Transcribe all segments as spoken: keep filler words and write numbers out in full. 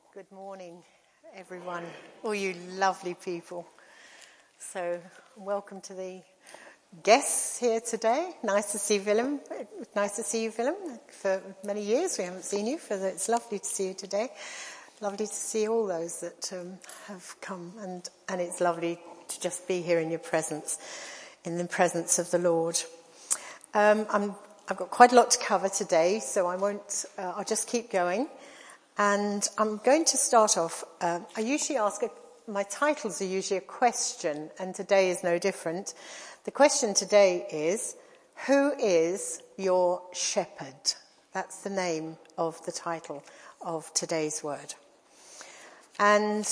Good morning, everyone, all you lovely people. So, welcome to the guests here today. Nice to see Willem. Nice to see you, Willem. For many years we haven't seen you. For the, it's lovely to see you today. Lovely to see all those that um, have come, and and it's lovely to just be here in your presence, in the presence of the Lord. Um, I'm, I've got quite a lot to cover today, so I won't. Uh, I'll just keep going. And I'm going to start off, uh, I usually ask, a, my titles are usually a question, and today is no different. The question today is, who is your shepherd? That's the name of the title of today's word. And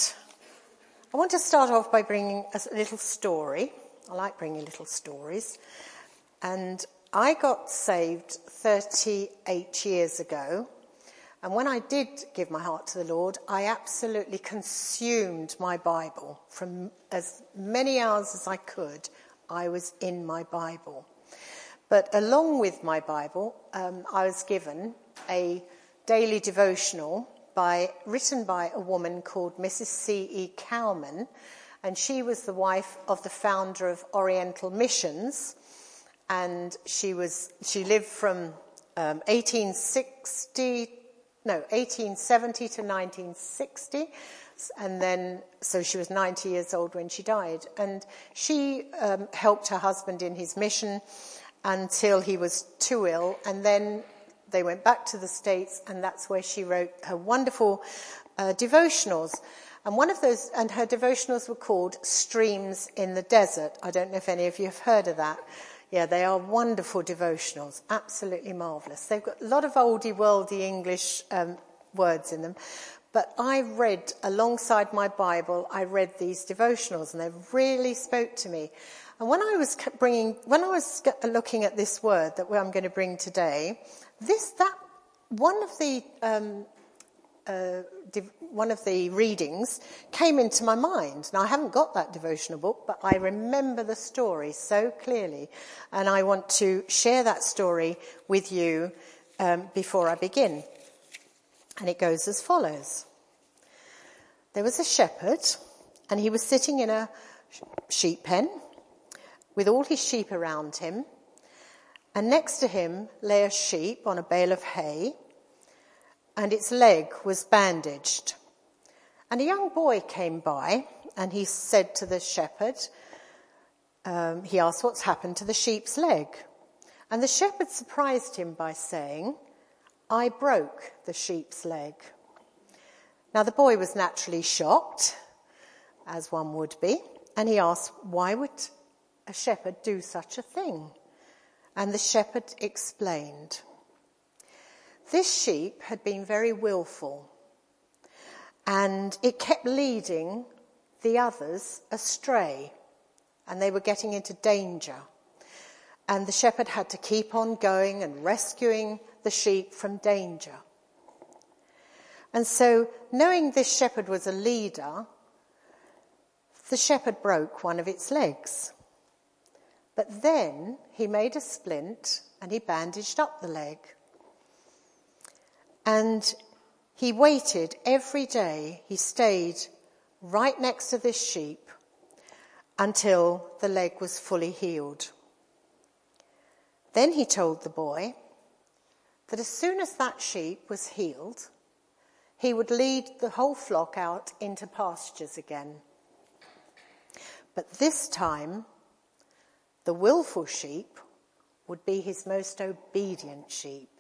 I want to start off by bringing a little story. I like bringing little stories. And I got saved thirty-eight years ago. And when I did give my heart to the Lord, I absolutely consumed my Bible. From as many hours as I could, I was in my Bible. But along with my Bible, um, I was given a daily devotional by written by a woman called Missus C E Cowman. And she was the wife of the founder of Oriental Missions. And she was she lived from um, eighteen sixty No, eighteen seventy to nineteen sixty, and then, so she was ninety years old when she died. And she um, helped her husband in his mission until he was too ill, and then they went back to the States, and that's where she wrote her wonderful uh, devotionals. And one of those, and her devotionals were called Streams in the Desert. I don't know if any of you have heard of that. Yeah, they are wonderful devotionals, absolutely marvellous. They've got a lot of oldie worldy English um, words in them. But I read, alongside my Bible, I read these devotionals, and they really spoke to me. And when I was bringing, when I was looking at this word that I'm going to bring today, this, that, one of the, um, uh, one of the readings came into my mind. Now, I haven't got that devotional book, but I remember the story so clearly, and I want to share that story with you um, before I begin. And it goes as follows. There was a shepherd, and he was sitting in a sheep pen with all his sheep around him, and next to him lay a sheep on a bale of hay, and its leg was bandaged. And a young boy came by, and he said to the shepherd, um, he asked what's happened to the sheep's leg. And the shepherd surprised him by saying, I broke the sheep's leg. Now the boy was naturally shocked, as one would be, and he asked, why would a shepherd do such a thing? And the shepherd explained. This sheep had been very willful, and it kept leading the others astray, and they were getting into danger. And the shepherd had to keep on going and rescuing the sheep from danger. And so, knowing this shepherd was a leader, the shepherd broke one of its legs. But then he made a splint and he bandaged up the leg. And he waited every day, he stayed right next to this sheep until the leg was fully healed. Then he told the boy that as soon as that sheep was healed, he would lead the whole flock out into pastures again. But this time, the willful sheep would be his most obedient sheep.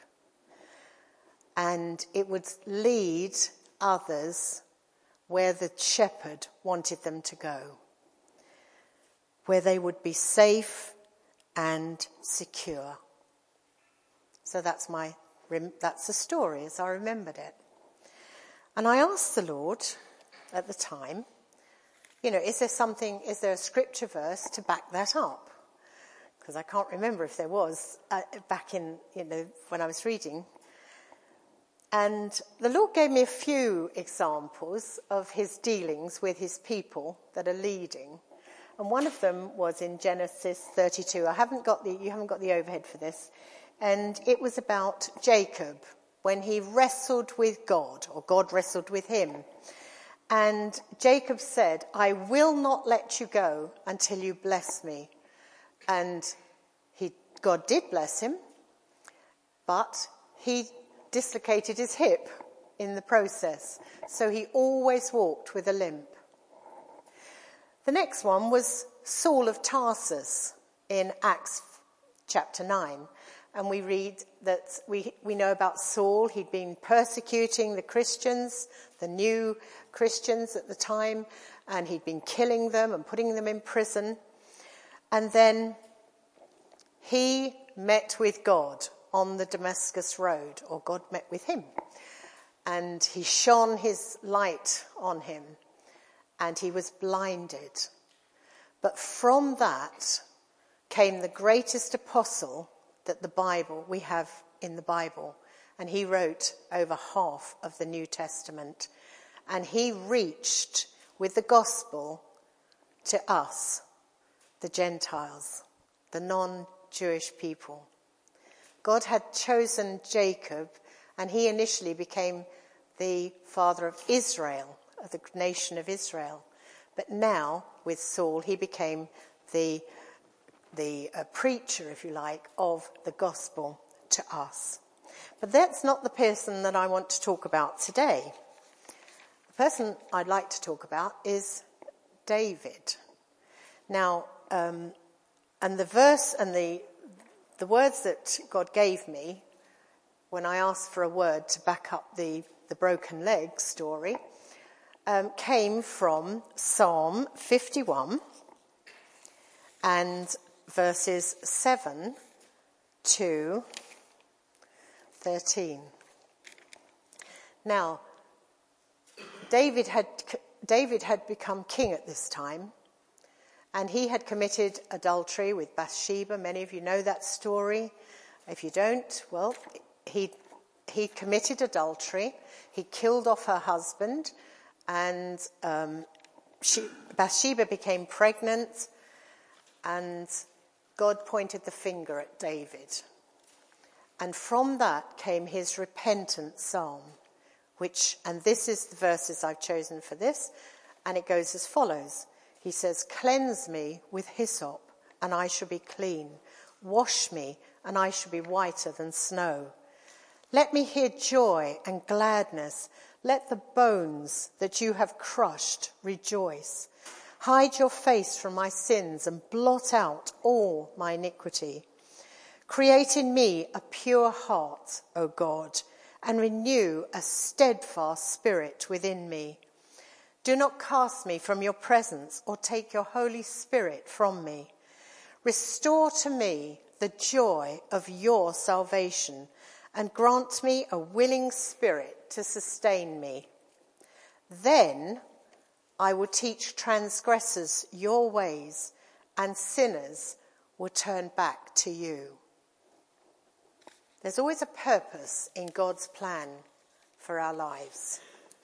And it would lead others where the shepherd wanted them to go, where they would be safe and secure. So that's my, that's the story as I remembered it. And I asked the Lord at the time, you know, is there something, is there a scripture verse to back that up? Because I can't remember if there was uh, back in, you know, when I was reading. And the Lord gave me a few examples of his dealings with his people that are leading. And one of them was in Genesis thirty-two. I haven't got the, you haven't got the overhead for this. And it was about Jacob when he wrestled with God, or God wrestled with him. And Jacob said, I will not let you go until you bless me. And he, God did bless him, but he dislocated his hip in the process. So he always walked with a limp. The next one was Saul of Tarsus in Acts chapter nine. And we read that we, we know about Saul. He'd been persecuting the Christians, the new Christians at the time, and he'd been killing them and putting them in prison. And then he met with God on the Damascus road, or God met with him. And he shone his light on him, and he was blinded. But from that came the greatest apostle that the Bible, we have in the Bible. And he wrote over half of the New Testament. And he reached with the gospel to us, the Gentiles, the non-Jewish people. God had chosen Jacob, and he initially became the father of Israel, of the nation of Israel. But now, with Saul, he became the the uh, preacher, if you like, of the gospel to us. But that's not the person that I want to talk about today. The person I'd like to talk about is David. Now, um, and the verse and the the words that God gave me when I asked for a word to back up the, the broken leg story um, came from Psalm fifty-one and verses seven to thirteen. Now, David had David had become king at this time, and he had committed adultery with Bathsheba. Many of you know that story. If you don't, well, he he committed adultery. He killed off her husband, and um, she, Bathsheba became pregnant, and God pointed the finger at David. And from that came his repentant psalm, which, and this is the verses I've chosen for this, and it goes as follows. He says, cleanse me with hyssop, and I shall be clean. Wash me, and I shall be whiter than snow. Let me hear joy and gladness. Let the bones that you have crushed rejoice. Hide your face from my sins and blot out all my iniquity. Create in me a pure heart, O God, and renew a steadfast spirit within me. Do not cast me from your presence or take your Holy Spirit from me. Restore to me the joy of your salvation and grant me a willing spirit to sustain me. Then I will teach transgressors your ways, and sinners will turn back to you. There's always a purpose in God's plan for our lives.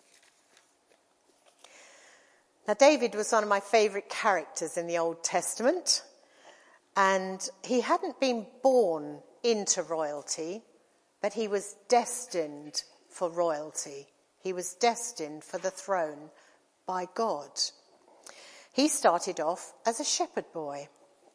Now, David was one of my favourite characters in the Old Testament, and he hadn't been born into royalty, but he was destined for royalty. He was destined for the throne by God. He started off as a shepherd boy.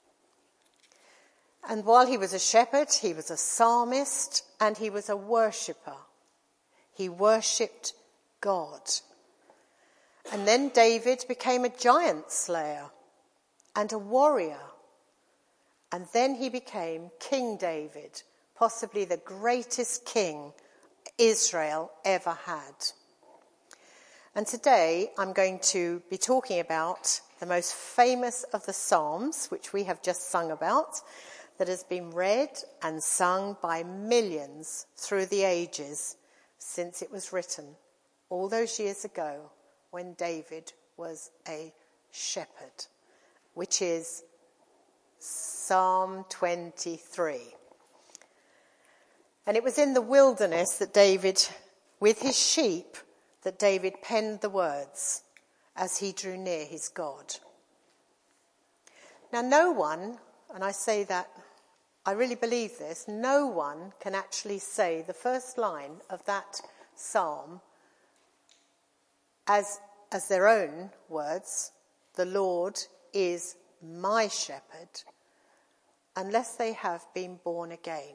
And while he was a shepherd, he was a psalmist and he was a worshipper. He worshipped God. And then David became a giant slayer and a warrior. And then he became King David, possibly the greatest king Israel ever had. And today I'm going to be talking about the most famous of the Psalms, which we have just sung about, that has been read and sung by millions through the ages since it was written, all those years ago when David was a shepherd, which is Psalm twenty-three. And it was in the wilderness that David, with his sheep, that David penned the words as he drew near his God. Now, no one, and I say that I really believe this, no one can actually say the first line of that psalm as, as their own words, the Lord is my shepherd, unless they have been born again.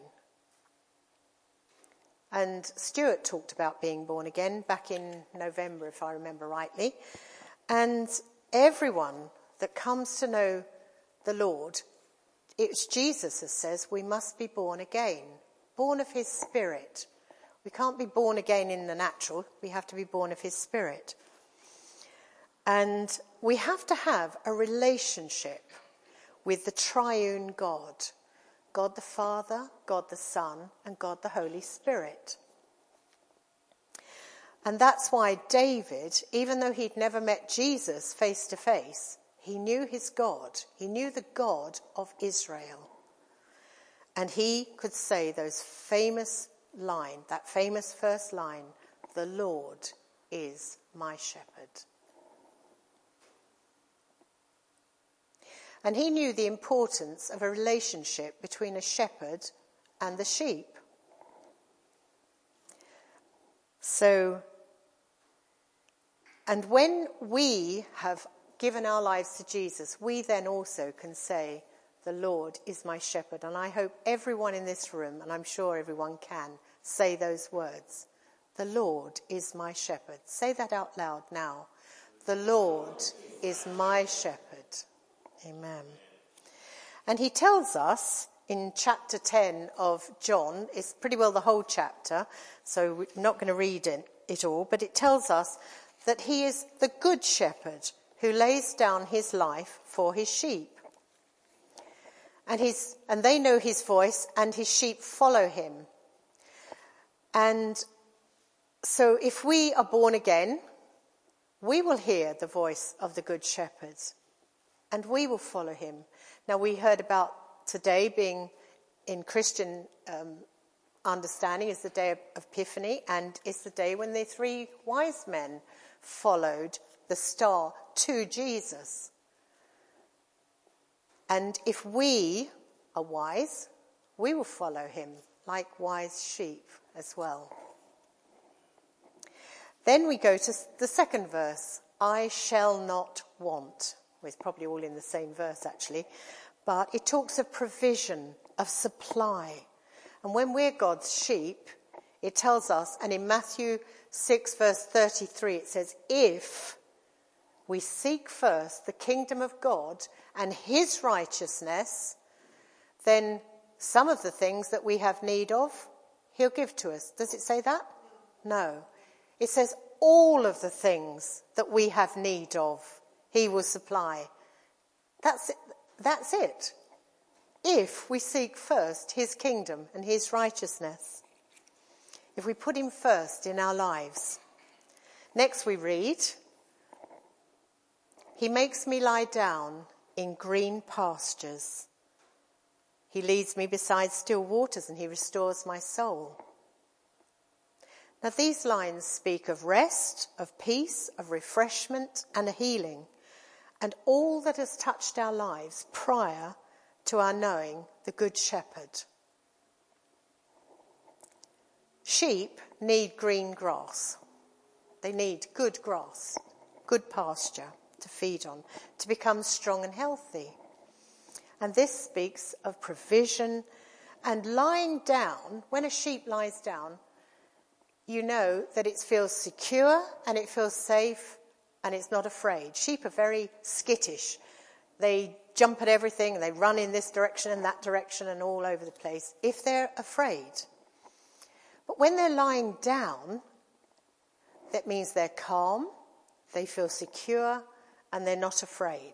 And Stuart talked about being born again back in November, if I remember rightly. And everyone that comes to know the Lord, it's Jesus that says we must be born again, born of his Spirit. We can't be born again in the natural, we have to be born of his Spirit. And we have to have a relationship with the triune God. God the Father, God the Son, and God the Holy Spirit. And that's why David, even though he'd never met Jesus face to face, he knew his God. He knew the God of Israel. And he could say those famous line, that famous first line, the Lord is my shepherd. And he knew the importance of a relationship between a shepherd and the sheep. So, and when we have given our lives to Jesus, we then also can say, the Lord is my shepherd. And I hope everyone in this room, and I'm sure everyone can, say those words. The Lord is my shepherd. Say that out loud now. The Lord is my shepherd. Amen. And he tells us in chapter ten of John, it's pretty well the whole chapter, so we're not going to read it, it all, but it tells us that he is the good shepherd who lays down his life for his sheep. And his, and they know his voice, and his sheep follow him. And so if we are born again, we will hear the voice of the good shepherd. And we will follow him. Now, we heard about today being in Christian um, understanding is the day of Epiphany, and it's the day when the three wise men followed the star to Jesus. And if we are wise, we will follow him like wise sheep as well. Then we go to the second verse, I shall not want. It's probably all in the same verse, actually. But it talks of provision, of supply. And when we're God's sheep, it tells us, and in Matthew six, verse thirty-three, it says, if we seek first the kingdom of God and his righteousness, then some of the things that we have need of, he'll give to us. Does it say that? No. It says all of the things that we have need of, he will supply. That's it. That's it. If we seek first his kingdom and his righteousness. If we put him first in our lives. Next we read, he makes me lie down in green pastures. He leads me beside still waters and he restores my soul. Now these lines speak of rest, of peace, of refreshment and a healing. And all that has touched our lives prior to our knowing the Good Shepherd. Sheep need green grass. They need good grass, good pasture to feed on, to become strong and healthy. And this speaks of provision and lying down. When a sheep lies down, you know that it feels secure and it feels safe and it's not afraid. Sheep are very skittish. They jump at everything, they run in this direction and that direction and all over the place if they're afraid. But when they're lying down, that means they're calm, they feel secure, and they're not afraid.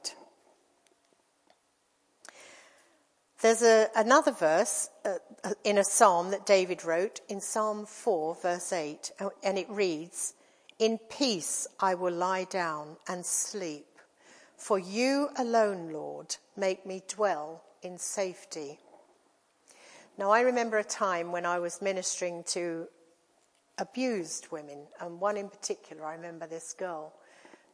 There's a, another verse uh, in a psalm that David wrote, in Psalm four, verse eight, and it reads, in peace I will lie down and sleep, for you alone, Lord, make me dwell in safety. Now, I remember a time when I was ministering to abused women, and one in particular, I remember this girl,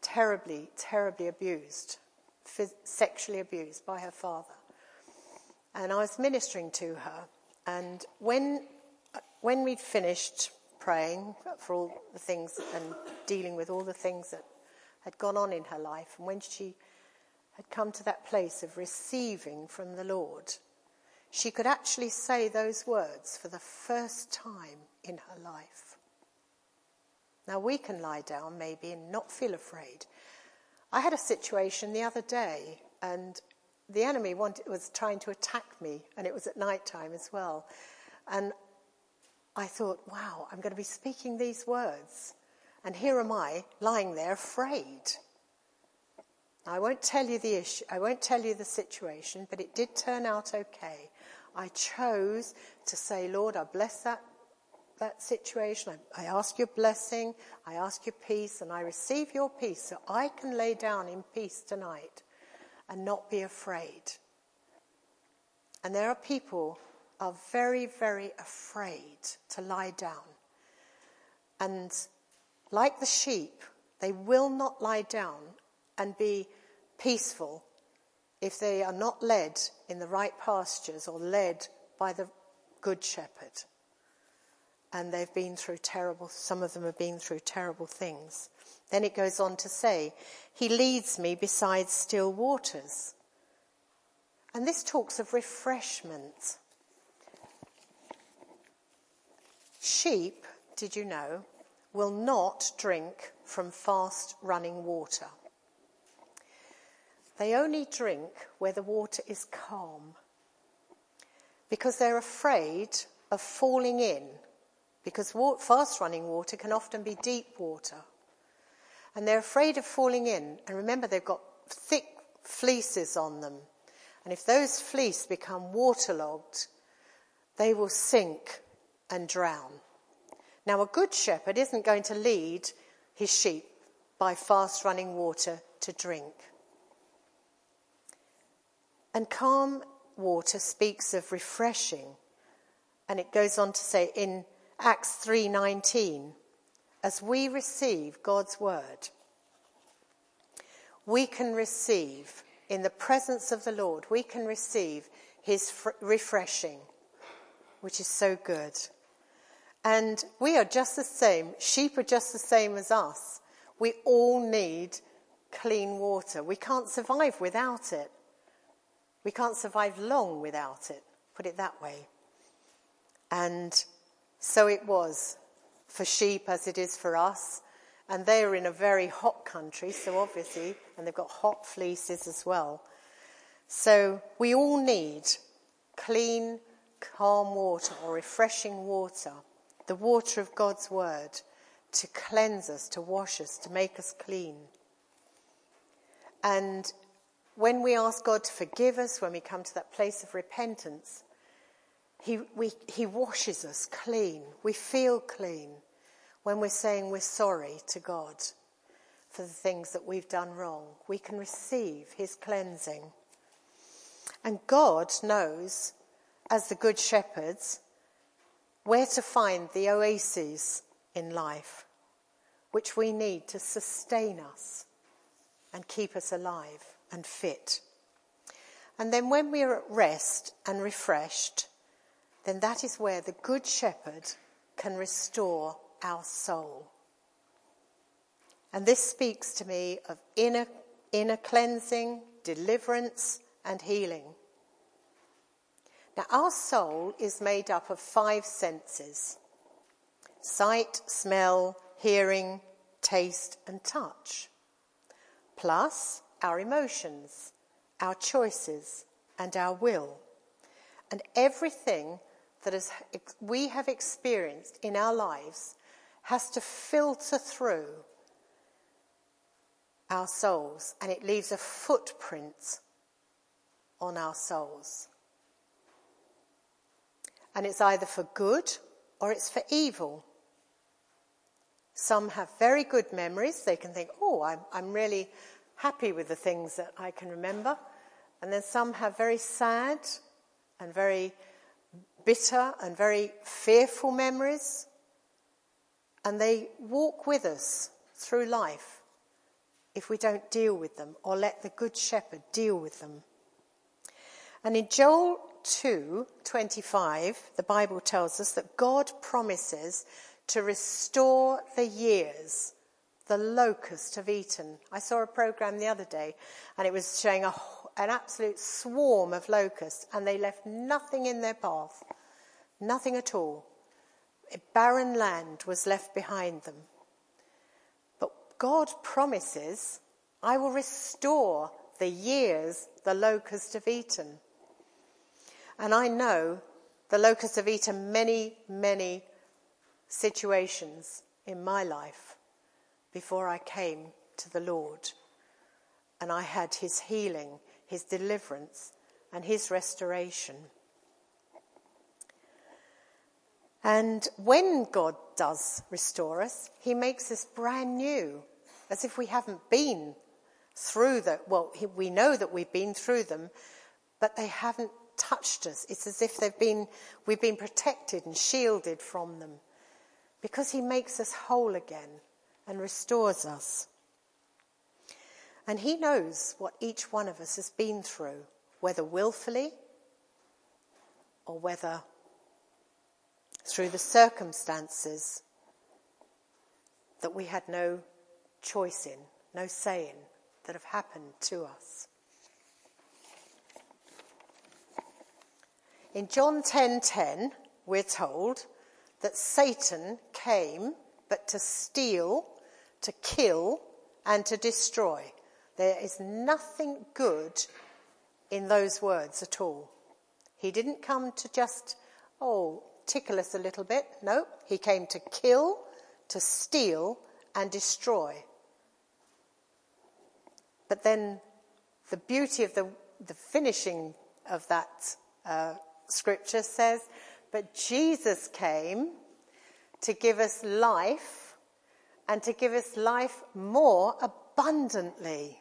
terribly, terribly abused, phys- sexually abused by her father. And I was ministering to her. And when when we'd finished praying for all the things and dealing with all the things that had gone on in her life, and when she had come to that place of receiving from the Lord, she could actually say those words for the first time in her life. Now, we can lie down maybe and not feel afraid. I had a situation the other day, and the enemy wanted, was trying to attack me, and it was at night time as well. And I thought, wow, I'm going to be speaking these words. And here am I, lying there afraid. I won't tell you the issue, I won't tell you the situation, but it did turn out okay. I chose to say, Lord, I bless that, that situation. I, I ask your blessing, I ask your peace, and I receive your peace so I can lay down in peace tonight and not be afraid. And there are people are very, very afraid to lie down. And like the sheep, they will not lie down and be peaceful if they are not led in the right pastures or led by the good shepherd. And they've been through terrible, some of them have been through terrible things. Then it goes on to say, he leads me beside still waters. And this talks of refreshment. Sheep, did you know, will not drink from fast-running water. They only drink where the water is calm, because they're afraid of falling in, because fast-running water can often be deep water. And they're afraid of falling in. And remember, they've got thick fleeces on them. And if those fleece become waterlogged, they will sink and drown. Now, a good shepherd isn't going to lead his sheep by fast-running water to drink. And calm water speaks of refreshing. And it goes on to say in Acts three nineteen, as we receive God's word, we can receive, in the presence of the Lord, we can receive his fr- refreshing, which is so good. And we are just the same. Sheep are just the same as us. We all need clean water. We can't survive without it. We can't survive long without it, put it that way. And so it was for sheep as it is for us. And they are in a very hot country, so obviously, and they've got hot fleeces as well. So we all need clean, calm water or refreshing water, the water of God's word, to cleanse us, to wash us, to make us clean. And when we ask God to forgive us, when we come to that place of repentance, he, we, he washes us clean. We feel clean when we're saying we're sorry to God for the things that we've done wrong. We can receive his cleansing. And God knows, as the good shepherds, where to find the oases in life, which we need to sustain us and keep us alive and fit. And then when we are at rest and refreshed, then that is where the good shepherd can restore our soul. And this speaks to me of inner, inner cleansing, deliverance, and healing. Now, our soul is made up of five senses: sight, smell, hearing, taste, and touch, plus our emotions, our choices, and our will. And everything that is, we have experienced in our lives has to filter through our souls, and it leaves a footprint on our souls. And it's either for good or it's for evil. Some have very good memories. They can think, oh, I'm, I'm really happy with the things that I can remember. And then some have very sad and very bitter and very fearful memories. And they walk with us through life if we don't deal with them or let the Good Shepherd deal with them. And in Joel two twenty-five, the Bible tells us that God promises to restore the years the locusts have eaten. I saw a program the other day, and it was showing a, an absolute swarm of locusts, and they left nothing in their path, nothing at all. A barren land was left behind them. But God promises, I will restore the years the locusts have eaten. And I know the locusts have eaten many, many situations in my life before I came to the Lord. And I had his healing, his deliverance, and his restoration. And when God does restore us, he makes us brand new, as if we haven't been through the, well, we know that we've been through them, but they haven't touched us. It's as if they've been, we've been protected and shielded from them, because he makes us whole again and restores us. And he knows what each one of us has been through, whether willfully or whether through the circumstances that we had no choice in, no say in, that have happened to us. In John ten ten, we're told that Satan came but to steal, to kill, and to destroy. There is nothing good in those words at all. He didn't come to just, oh, tickle us a little bit. No, he came to kill, to steal, and destroy. But then the beauty of the, the finishing of that uh, scripture says, but Jesus came to give us life, and to give us life more abundantly.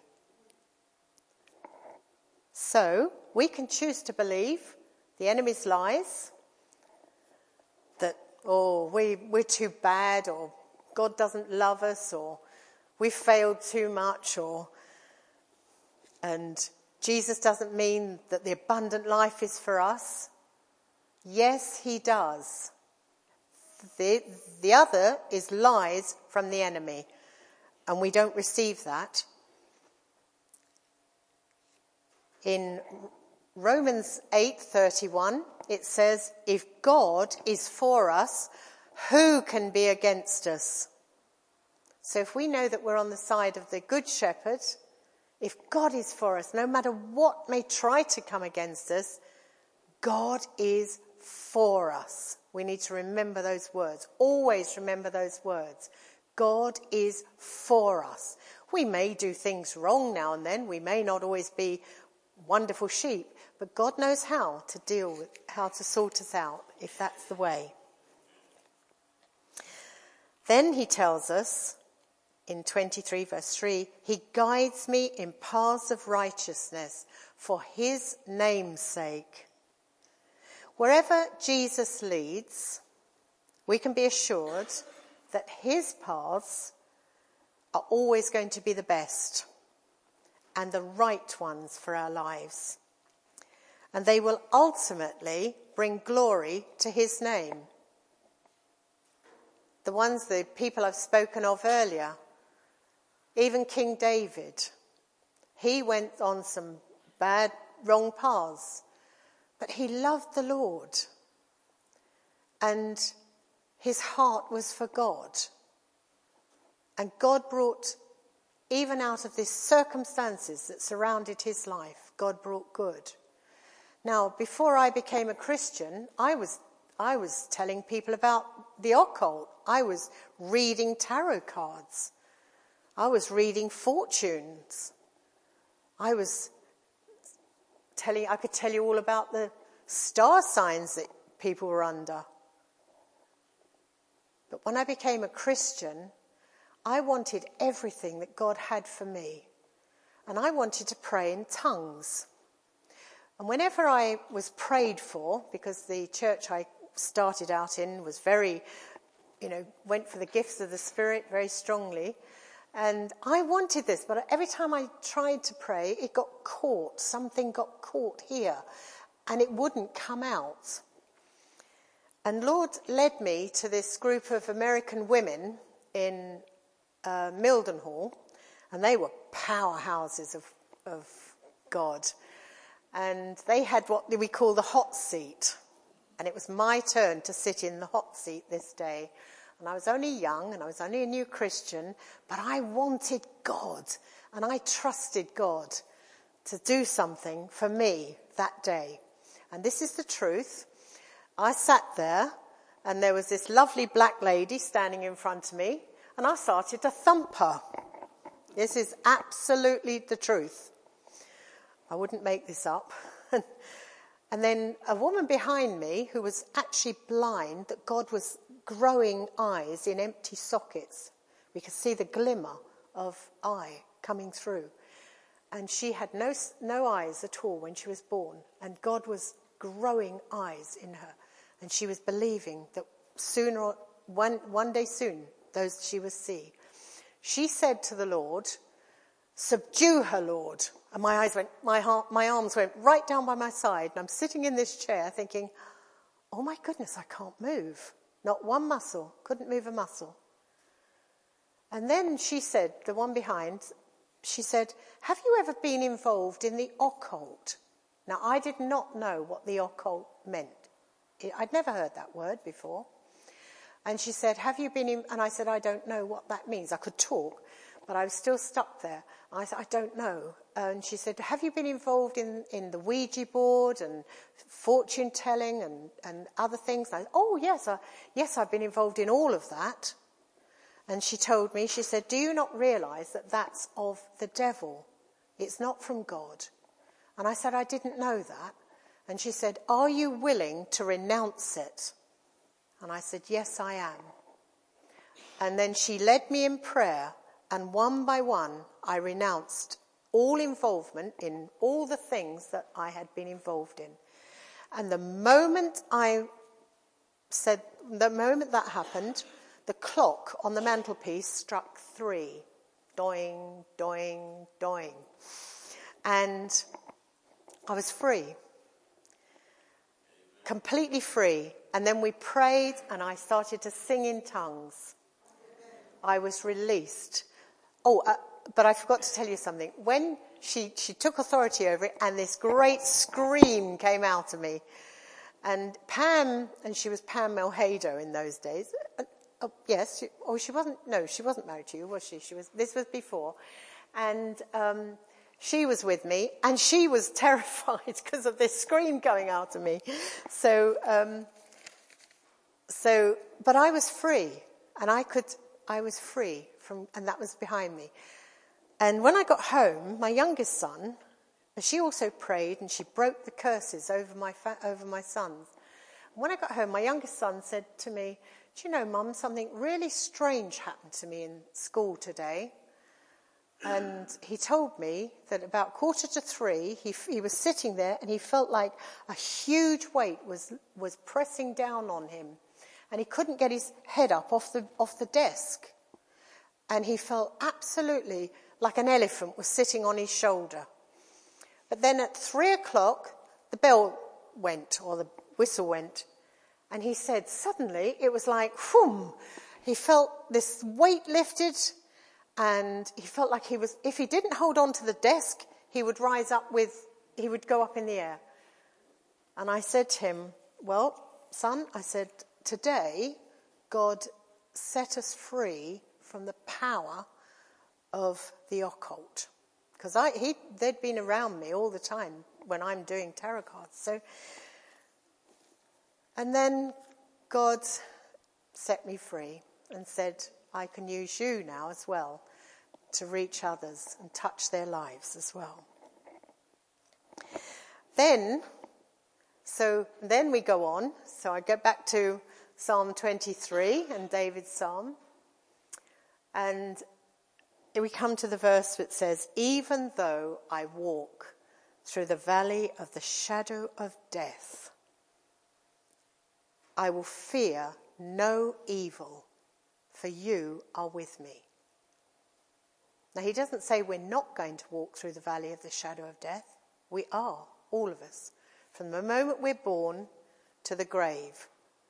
So we can choose to believe the enemy's lies, that, oh, we, we're too bad, or God doesn't love us, or we failed too much, or and Jesus doesn't mean that the abundant life is for us. Yes, he does. The, the other is lies from the enemy, and we don't receive that. In Romans eight thirty-one, it says, if God is for us, who can be against us? So if we know that we're on the side of the Good Shepherd, if God is for us, no matter what may try to come against us, God is for us. We need to remember those words. Always remember those words. God is for us. We may do things wrong now and then. We may not always be wonderful sheep, but God knows how to deal with, how to sort us out, if that's the way. Then he tells us in twenty-three verse three, he guides me in paths of righteousness for his name's sake. Wherever Jesus leads, we can be assured that his paths are always going to be the best and the right ones for our lives. And they will ultimately bring glory to his name. The ones, the people I've spoken of earlier, even King David, he went on some bad, wrong paths. But he loved the Lord, and his heart was for God. And God brought, even out of these circumstances that surrounded his life, God brought good. Now, before I became a Christian, I was I was telling people about the occult. I was reading tarot cards. I was reading fortunes. I was telling, I could tell you all about the star signs that people were under. But when I became a Christian, I wanted everything that God had for me. And I wanted to pray in tongues. And whenever I was prayed for, because the church I started out in was very, you know, went for the gifts of the Spirit very strongly. And I wanted this, but every time I tried to pray, it got caught. Something got caught here. and it wouldn't come out. And Lord led me to this group of American women in uh, Mildenhall, and they were powerhouses of, of God. And they had what we call the hot seat. And it was my turn to sit in the hot seat this day. And I was only young, and I was only a new Christian, but I wanted God, and I trusted God to do something for me that day. And this is the truth. I sat there, and there was this lovely black lady standing in front of me, and I started to thump her. This is absolutely the truth. I wouldn't make this up. And then a woman behind me who was actually blind, that God was growing eyes in empty sockets. We could see the glimmer of eye coming through. And she had no, no eyes at all when she was born. And God was growing eyes in her. And she was believing that sooner or one, one day soon, those she would see. She said to the Lord, "Subdue her, Lord." And my eyes went, my heart, my arms went right down by my side. And I'm sitting in this chair thinking, oh my goodness, I can't move. Not one muscle, couldn't move a muscle. And then she said, the one behind, she said, "Have you ever been involved in the occult?" Now, I did not know what the occult meant. I'd never heard that word before. And she said, "Have you been in?" And I said, "I don't know what that means." I could talk, but I was still stuck there. I said, "I don't know." And she said, "Have you been involved in, in the Ouija board and fortune telling and, and other things?" And I said, "Oh, yes, I, yes, I've been involved in all of that." And she told me, she said, "Do you not realise that that's of the devil? It's not from God." And I said, "I didn't know that." And she said, "Are you willing to renounce it?" And I said, "Yes, I am." And then she led me in prayer, and one by one, I renounced all involvement in all the things that I had been involved in. And the moment I said, the moment that happened, the clock on the mantelpiece struck three. Doing, doing, doing. And I was free. Completely free. And then we prayed, and I started to sing in tongues. I was released. Oh, uh, but I forgot to tell you something. When she, she took authority over it, and this great scream came out of me. And Pam, and she was Pam Melhado in those days. Uh, oh, yes, she, oh, she wasn't, no, she wasn't married to you, was she? She was, this was before. And um, she was with me, and she was terrified because of this scream going out of me. So, um, so, but I was free, and I could, I was free from, and that was behind me. And when I got home, my youngest son, she also prayed, and she broke the curses over my fa- over my sons. When I got home, my youngest son said to me, "Do you know, Mum, something really strange happened to me in school today?" And he told me that about quarter to three, he he was sitting there, and he felt like a huge weight was was pressing down on him, and he couldn't get his head up off the off the desk, and he felt absolutely like an elephant was sitting on his shoulder. But then at three o'clock, the bell went, or the whistle went, and he said suddenly it was like, whoom, he felt this weight lifted, and he felt like he was, if he didn't hold on to the desk, he would rise up with, he would go up in the air. And I said to him, "Well, son," I said, "today God set us free from the power of the occult." Because I, he, they'd been around me all the time when I'm doing tarot cards. So, and then God set me free and said, "I can use you now as well to reach others and touch their lives as well." Then, so then we go on. So I go back to Psalm twenty-three and David's psalm. And we come to the verse that says, "Even though I walk through the valley of the shadow of death, I will fear no evil, for you are with me." Now, he doesn't say we're not going to walk through the valley of the shadow of death. We are, all of us. From the moment we're born to the grave.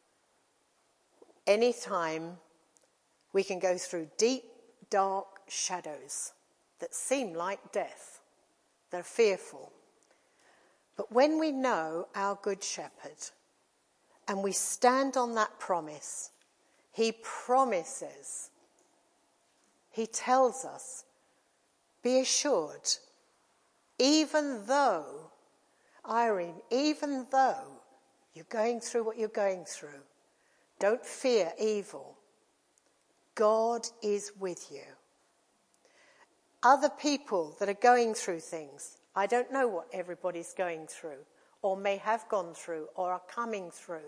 Any time we can go through deep, dark shadows that seem like death. They're fearful. But when we know our good shepherd and we stand on that promise, he promises, he tells us, be assured, even though, Irene, even though you're going through what you're going through, don't fear evil. God is with you. Other people that are going through things, I don't know what everybody's going through, or may have gone through, or are coming through.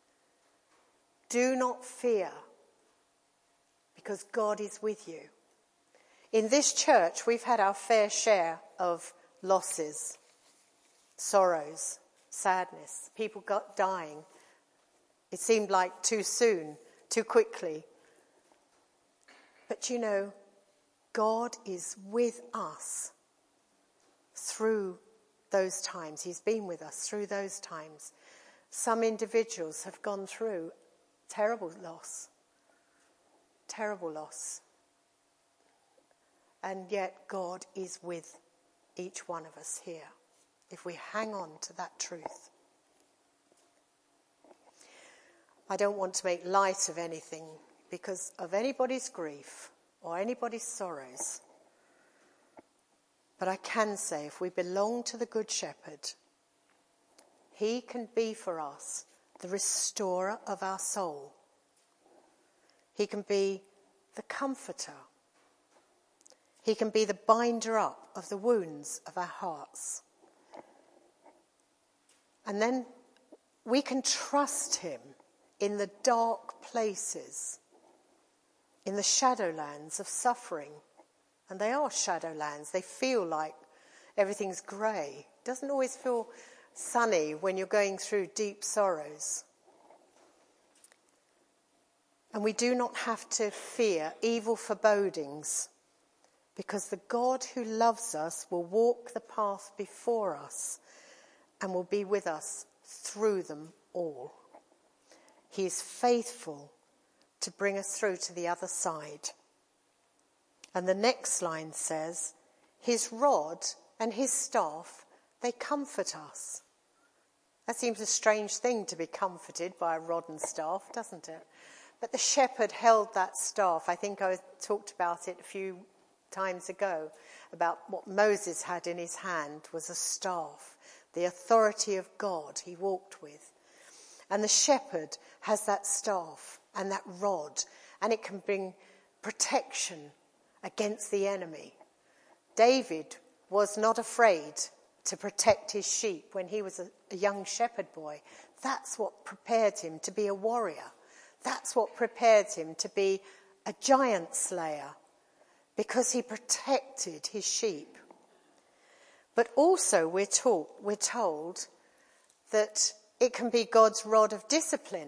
Do not fear, because God is with you. In this church, we've had our fair share of losses, sorrows, sadness, people got dying. It seemed like too soon, too quickly. But you know, God is with us through those times. He's been with us through those times. Some individuals have gone through terrible loss, terrible loss. And yet God is with each one of us here, if we hang on to that truth. I don't want to make light of anything because of anybody's grief or anybody's sorrows. But I can say, if we belong to the Good Shepherd, he can be for us the restorer of our soul. He can be the comforter. He can be the binder up of the wounds of our hearts. And then we can trust him in the dark places, in the shadowlands of suffering. And they are shadowlands. They feel like everything's grey. It doesn't always feel sunny when you're going through deep sorrows. And we do not have to fear evil forebodings, because the God who loves us will walk the path before us and will be with us through them all. He is faithful to bring us through to the other side. And the next line says, his rod and his staff, they comfort us. That seems a strange thing to be comforted by a rod and staff, doesn't it? But the shepherd held that staff. I think I talked about it a few times ago, about what Moses had in his hand was a staff, the authority of God he walked with. And the shepherd has that staff and that rod, and it can bring protection against the enemy. David was not afraid to protect his sheep when he was a, a young shepherd boy. That's what prepared him to be a warrior. That's what prepared him to be a giant slayer, because he protected his sheep. But also we're taught, we're told that it can be God's rod of discipline.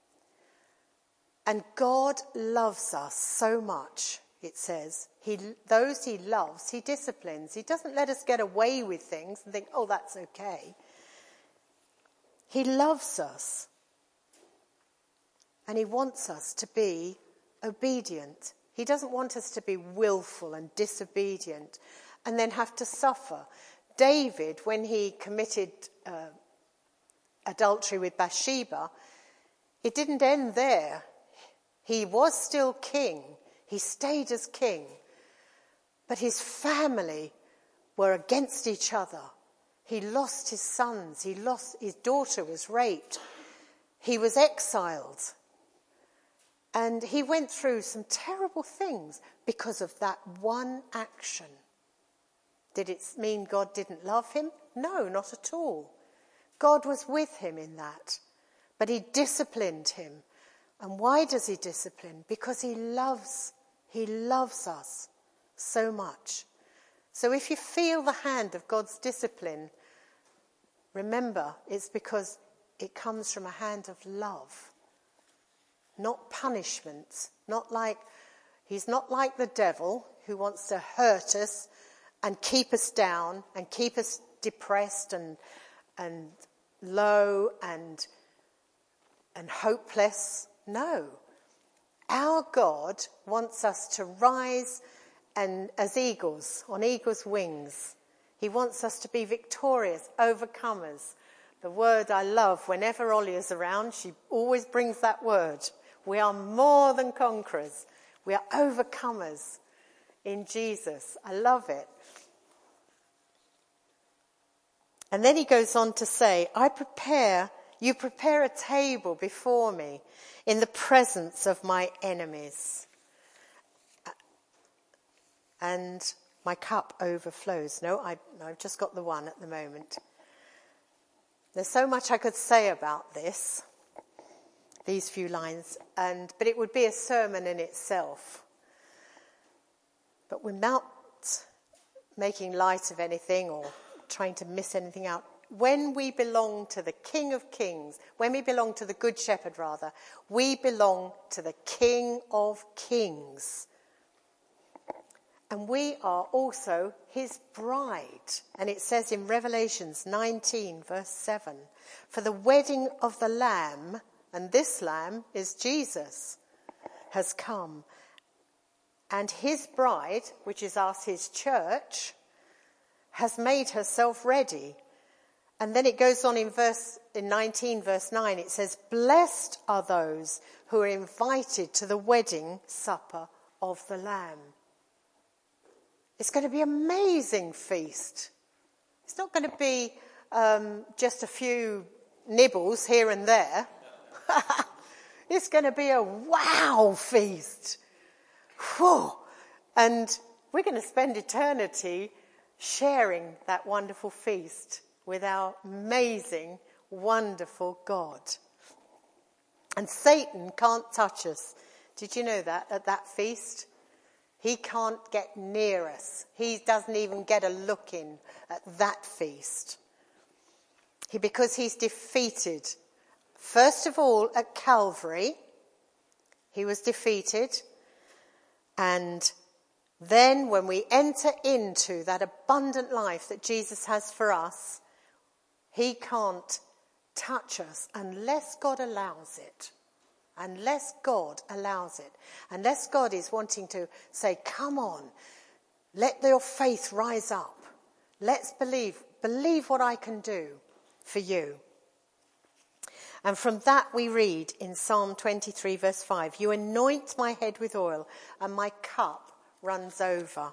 And God loves us so much, it says. He, those he loves, he disciplines. He doesn't let us get away with things and think, oh, that's okay. He loves us. And he wants us to be obedient. He doesn't want us to be willful and disobedient and then have to suffer. David, when he committed uh, adultery with Bathsheba, it didn't end there. He was still king. He stayed as king. But his family were against each other. He lost his sons. He lost, his daughter was raped. He was exiled. And he went through some terrible things because of that one action. Did it mean God didn't love him? No, not at all. God was with him in that. But he disciplined him. And why does he discipline? Because he loves, he loves us so much. So if you feel the hand of God's discipline, remember it's because it comes from a hand of love. Not punishment, not like, he's not like the devil who wants to hurt us and keep us down and keep us depressed and, and low and, and hopeless. No. Our God wants us to rise and as eagles, on eagles' wings. He wants us to be victorious, overcomers. The word I love, whenever Ollie is around, she always brings that word. We are more than conquerors. We are overcomers in Jesus. I love it. And then he goes on to say, I prepare, you prepare a table before me in the presence of my enemies. And my cup overflows. No, I, I've just got the one at the moment. There's so much I could say about this, these few lines, and but it would be a sermon in itself. But without making light of anything or trying to miss anything out, when we belong to the King of Kings, when we belong to the Good Shepherd rather, we belong to the King of Kings. And we are also his bride. And it says in Revelations nineteen, verse seven, for the wedding of the Lamb, and this Lamb is Jesus, has come. And his bride, which is us, his church, has made herself ready. And then it goes on in verse in nineteen, verse nine, it says, blessed are those who are invited to the wedding supper of the Lamb. It's going to be an amazing feast. It's not going to be um, just a few nibbles here and there. It's going to be a wow feast. Whew. And we're going to spend eternity sharing that wonderful feast with our amazing, wonderful God. And Satan can't touch us. Did you know that at that feast? He can't get near us. He doesn't even get a look in at that feast. He, because he's defeated. First of all, at Calvary, he was defeated. And then when we enter into that abundant life that Jesus has for us, he can't touch us unless God allows it. Unless God allows it. Unless God is wanting to say, come on, let your faith rise up. Let's believe. Believe what I can do for you. And from that we read in Psalm twenty-three verse five, you anoint my head with oil and my cup runs over.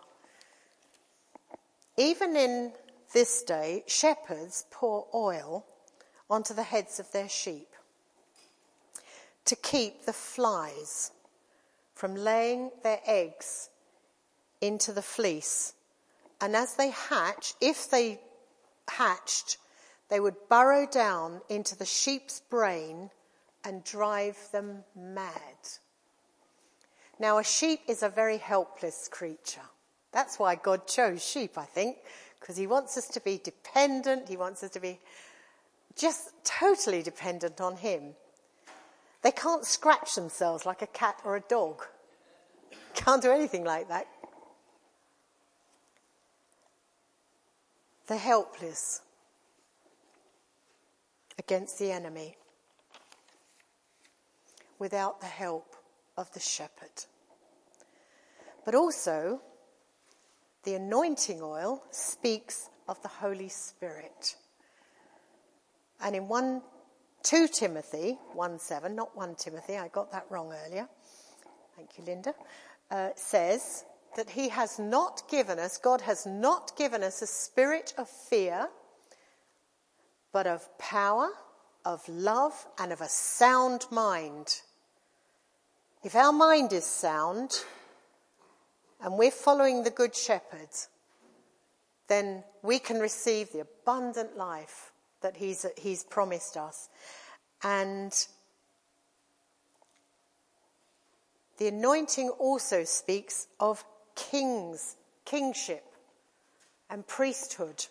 Even in this day, shepherds pour oil onto the heads of their sheep to keep the flies from laying their eggs into the fleece. And as they hatch, if they hatched, they would burrow down into the sheep's brain and drive them mad. Now, a sheep is a very helpless creature. That's why God chose sheep, I think, because he wants us to be dependent. He wants us to be just totally dependent on him. They can't scratch themselves like a cat or a dog. Can't do anything like that. They're helpless against the enemy without the help of the shepherd. But also, the anointing oil speaks of the Holy Spirit. And in one Two Timothy one seven, not one Timothy, I got that wrong earlier. Thank you, Linda. Uh, says that he has not given us, God has not given us a spirit of fear, but of power, of love, and of a sound mind. If our mind is sound, and we're following the Good Shepherd, then we can receive the abundant life that he's, he's promised us. And the anointing also speaks of kings, kingship and priesthood.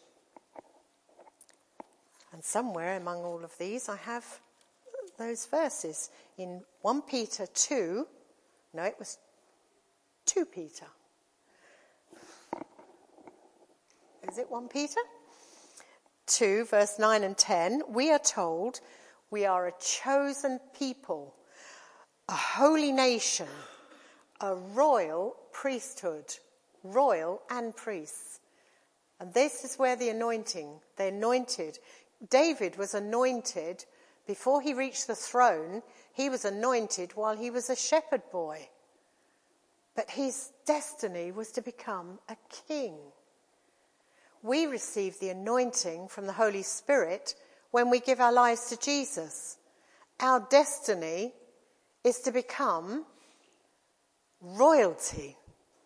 And somewhere among all of these I have those verses. In First Peter two, no, it was Second Peter. Is it First Peter? two, verse nine and ten, we are told we are a chosen people, a holy nation, a royal priesthood, royal and priests. And this is where the anointing, the anointed, David was anointed before he reached the throne. He was anointed while he was a shepherd boy. But his destiny was to become a king. We receive the anointing from the Holy Spirit when we give our lives to Jesus. Our destiny is to become royalty.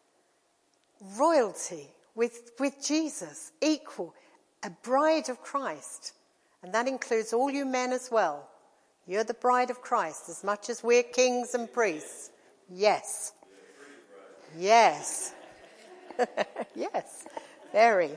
Royalty with, with Jesus, equal, a bride of Christ. And that includes all you men as well. You're the bride of Christ as much as we're kings and priests. Yes. Yes. Yes. Very.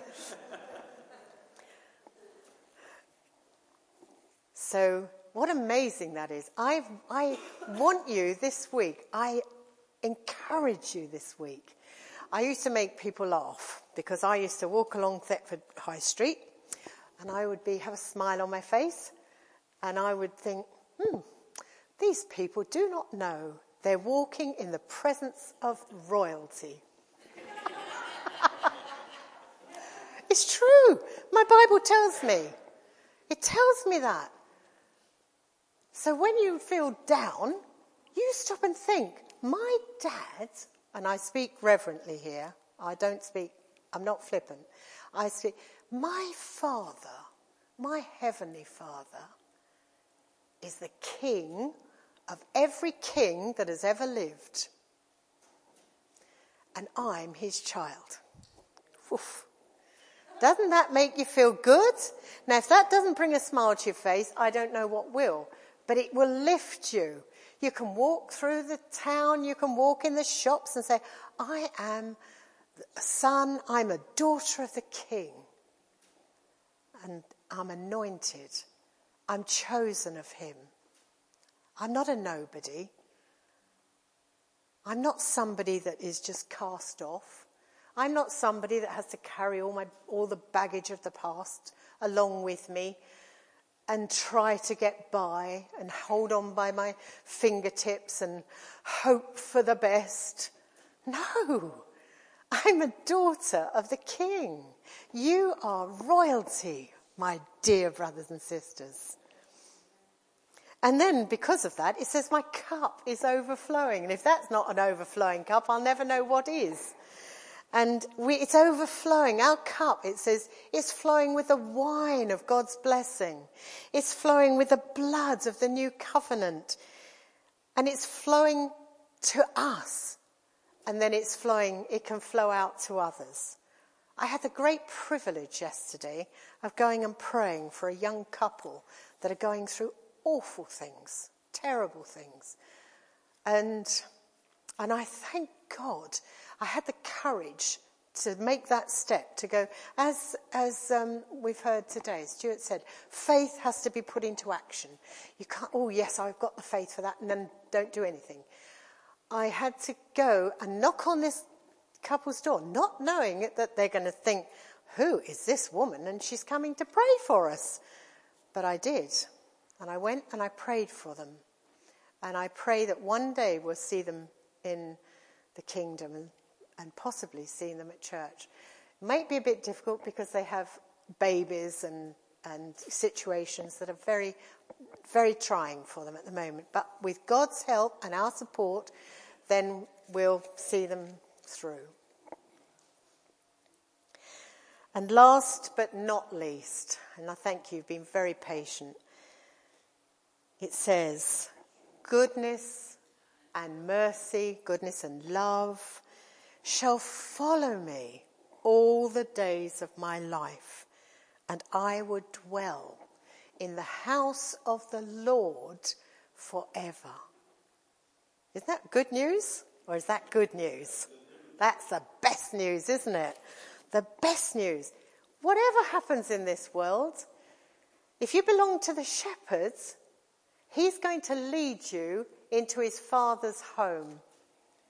So what amazing that is. I I want you this week, I encourage you this week. I used to make people laugh because I used to walk along Thetford High Street and I would be have a smile on my face and I would think, hmm, these people do not know they're walking in the presence of royalty. It's true. My Bible tells me. It tells me that. So when you feel down, you stop and think, my dad, and I speak reverently here, I don't speak, I'm not flippant, I speak, my father, my heavenly father, is the king of every king that has ever lived. And I'm his child. Oof. Doesn't that make you feel good? Now, if that doesn't bring a smile to your face, I don't know what will. But it will lift you. You can walk through the town, you can walk in the shops and say, I am a son, I'm a daughter of the king. And I'm anointed. I'm chosen of him. I'm not a nobody. I'm not somebody that is just cast off. I'm not somebody that has to carry all my all the baggage of the past along with me and try to get by and hold on by my fingertips and hope for the best. No, I'm a daughter of the King. You are royalty, my dear brothers and sisters. And then because of that, it says my cup is overflowing. And if that's not an overflowing cup, I'll never know what is. And we, it's overflowing. Our cup, it says, is flowing with the wine of God's blessing. It's flowing with the blood of the new covenant. And it's flowing to us. And then it's flowing, it can flow out to others. I had the great privilege yesterday of going and praying for a young couple that are going through awful things, terrible things. And, and I thank God I had the courage to make that step, to go, as as um, we've heard today, Stuart said, faith has to be put into action. You can't, oh yes, I've got the faith for that, and then don't do anything. I had to go and knock on this couple's door, not knowing that they're going to think, who is this woman? And she's coming to pray for us. But I did. And I went and I prayed for them. And I pray that one day we'll see them in the kingdom and and possibly seeing them at church. It might be a bit difficult because they have babies and, and situations that are very, very trying for them at the moment. But with God's help and our support, then we'll see them through. And last but not least, and I thank you, you've been very patient, it says, goodness and mercy, goodness and love shall follow me all the days of my life, and I would dwell in the house of the Lord forever. Isn't that good news? Or is that good news? That's the best news, isn't it? The best news. Whatever happens in this world, if you belong to the shepherds, he's going to lead you into his Father's home.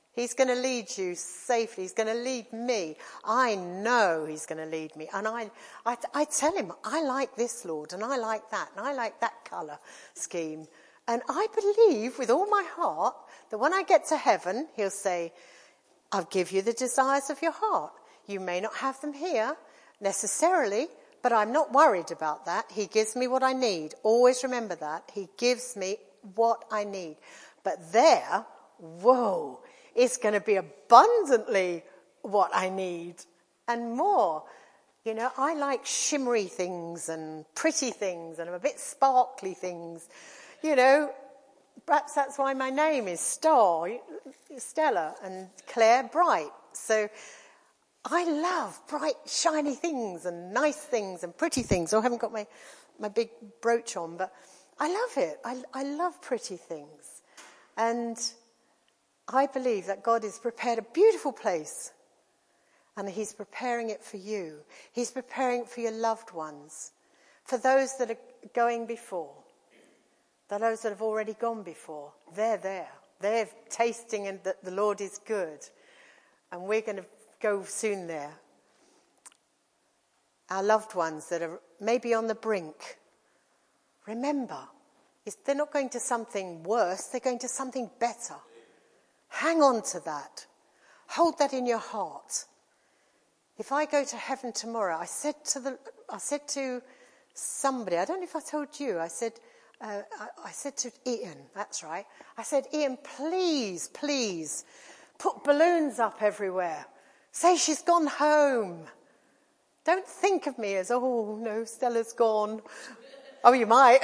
He's going to lead you safely. He's going to lead me. I know he's going to lead me. And I, I, I tell him, I like this, Lord, and I like that, and I like that colour scheme. And I believe with all my heart that when I get to heaven, he'll say, I'll give you the desires of your heart. You may not have them here necessarily, but I'm not worried about that. He gives me what I need. Always remember that. He gives me what I need. But there, whoa, it's going to be abundantly what I need and more. You know, I like shimmery things and pretty things and I'm a bit sparkly things. You know, perhaps that's why my name is Star, Stella, and Claire Bright. So I love bright, shiny things and nice things and pretty things. I haven't got my, my big brooch on, but I love it. I, I love pretty things. And I believe that God has prepared a beautiful place and he's preparing it for you. He's preparing it for your loved ones, for those that are going before, for those that have already gone before. They're there. They're tasting and that the Lord is good. And we're going to go soon there. Our loved ones that are maybe on the brink, remember, it's, they're not going to something worse, they're going to something better. Hang on to that. Hold that in your heart. If I go to heaven tomorrow, I said to the, I said to somebody, I don't know if I told you, I said, uh, I, I said to Ian, that's right. I said, Ian, please, please, put balloons up everywhere. Say she's gone home. Don't think of me as, oh no, Stella's gone. Oh, you might.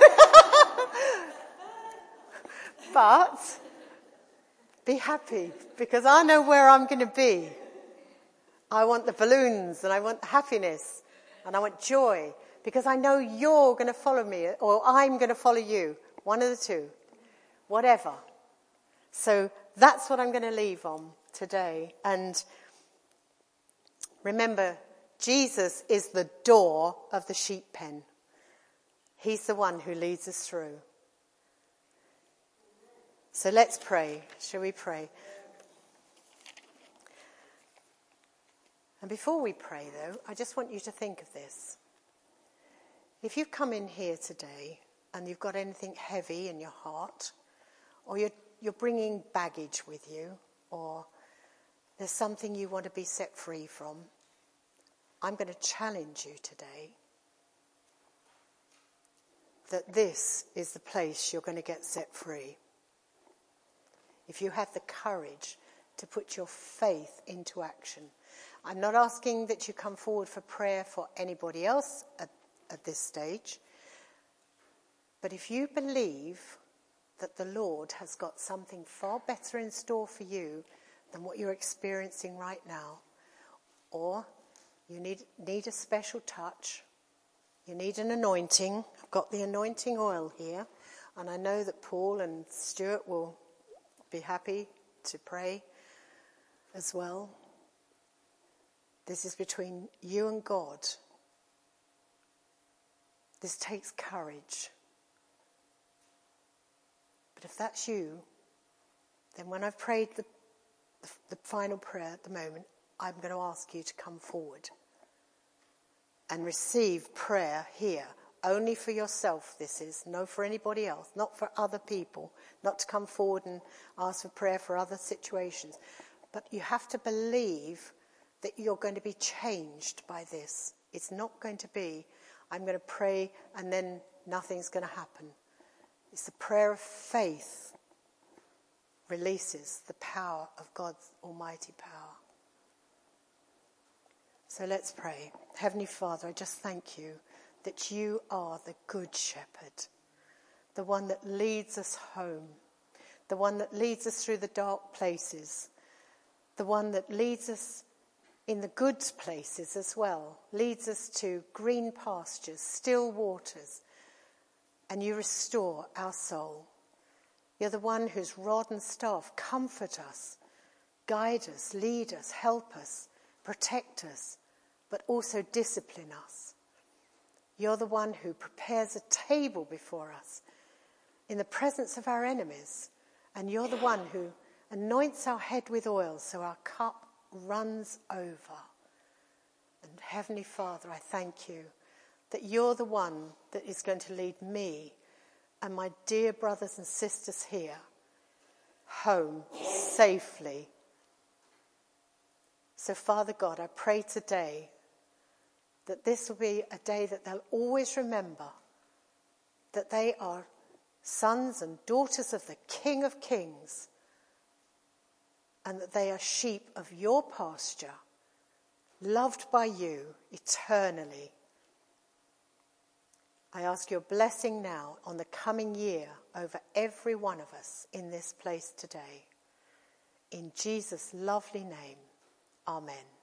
But be happy, because I know where I'm going to be. I want the balloons, and I want happiness, and I want joy, because I know you're going to follow me, or I'm going to follow you. One of the two. Whatever. So that's what I'm going to leave on today. And remember, Jesus is the door of the sheep pen. He's the one who leads us through. So let's pray. Shall we pray? And before we pray, though, I just want you to think of this. If you've come in here today and you've got anything heavy in your heart, or you're, you're bringing baggage with you, or there's something you want to be set free from, I'm going to challenge you today that this is the place you're going to get set free. If you have the courage to put your faith into action. I'm not asking that you come forward for prayer for anybody else at, at this stage. But if you believe that the Lord has got something far better in store for you than what you're experiencing right now, or you need, need a special touch, you need an anointing. I've got the anointing oil here, and I know that Paul and Stuart will be happy to pray as well. This is between you and God. This takes courage. But if that's you, then when I've prayed the, the, the final prayer at the moment, I'm going to ask you to come forward and receive prayer here. Only for yourself this is, no for anybody else, not for other people, not to come forward and ask for prayer for other situations. But you have to believe that you're going to be changed by this. It's not going to be, I'm going to pray and then nothing's going to happen. It's the prayer of faith releases the power of God's almighty power. So let's pray. Heavenly Father, I just thank you that you are the good shepherd, the one that leads us home, the one that leads us through the dark places, the one that leads us in the good places as well, leads us to green pastures, still waters, and you restore our soul. You're the one whose rod and staff comfort us, guide us, lead us, help us, protect us, but also discipline us. You're the one who prepares a table before us in the presence of our enemies. And you're the one who, anoints our head with oil so our cup runs over. And Heavenly Father, I thank you that you're the one that is going to lead me and my dear brothers and sisters here home safely. So Father God, I pray today that this will be a day that they'll always remember that they are sons and daughters of the King of Kings, and that they are sheep of your pasture, loved by you eternally. I ask your blessing now on the coming year over every one of us in this place today. In Jesus' lovely name, amen.